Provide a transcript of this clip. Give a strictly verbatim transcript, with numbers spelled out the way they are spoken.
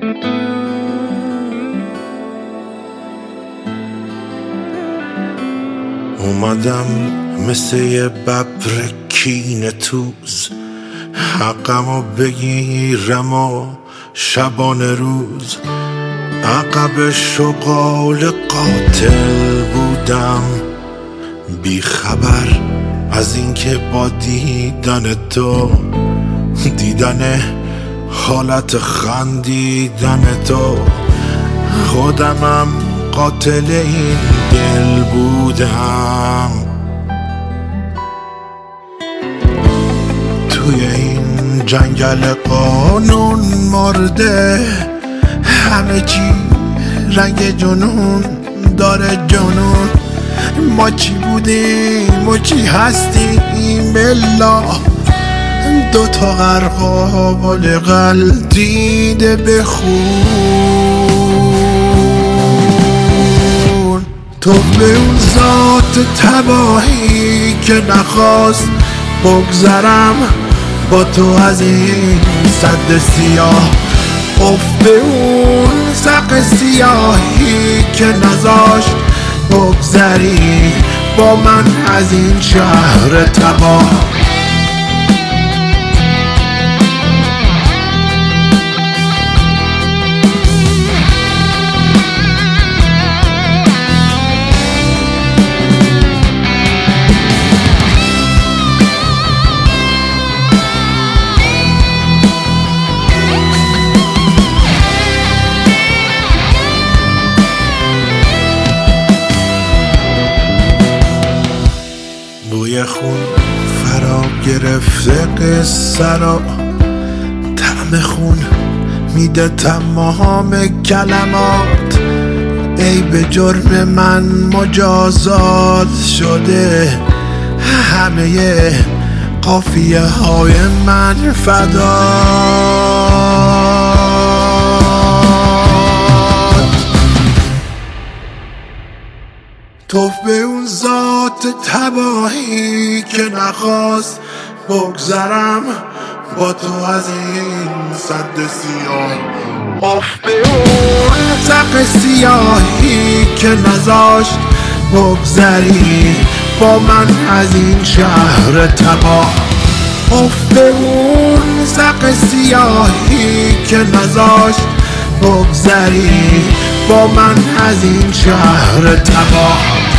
اومدم مثل یه ببر کینه توز، حقمو بگیرم و شبانه روز. عقب شغال قاتل بودم، بی خبر از اینکه با دیدن تو، دیدن حالت خندیدن تو، خودمم قاتل این دل بودم. توی این جنگل قانون مرده، همه چی رنگ جنون داره جنون. ما چی بودیم و چی هستیم الا دو تا غرقال قل دیده به خون. تو به اون ذات تباهی که نخواست بگذرم با تو از این سد سیاه، اف به اون سق سیاهی که نذاشت بگذری با من از این شهر تباه. بوی خون فرا گرفته قصه را، طعم خون میده تمام کلمات. ای به جرم من مجازات شده، همه قافیه های من فدا. توف به اون ذات تباهی که نخواست بگذرم با تو از این سد سیاه، اف به اون سق سیاهی که نذاشت بگذری با من از این شهر تباه. اف به اون سق سیاهی که نذاشت بگذری با من از این شهر تباه.